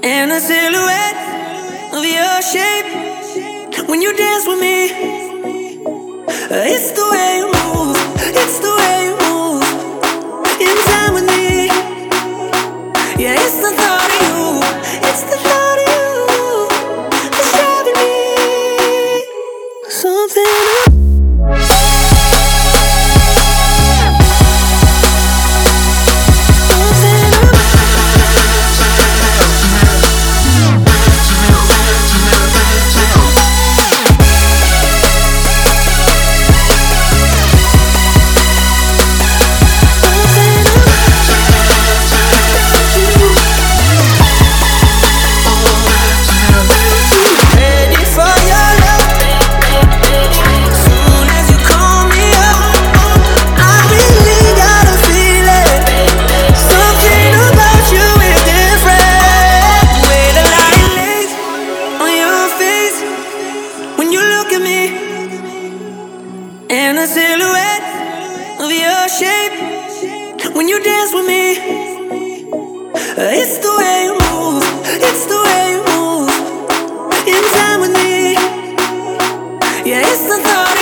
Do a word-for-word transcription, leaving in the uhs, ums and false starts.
and the silhouette of your shape when you dance with me. It's the way you move, it's the way you move in time with me. Yeah, it's the thought of you, it's the thought of you that's driving me something up. And the silhouette of your shape when you dance with me. It's the way you move, it's the way you move in time with me. Yeah, it's the thought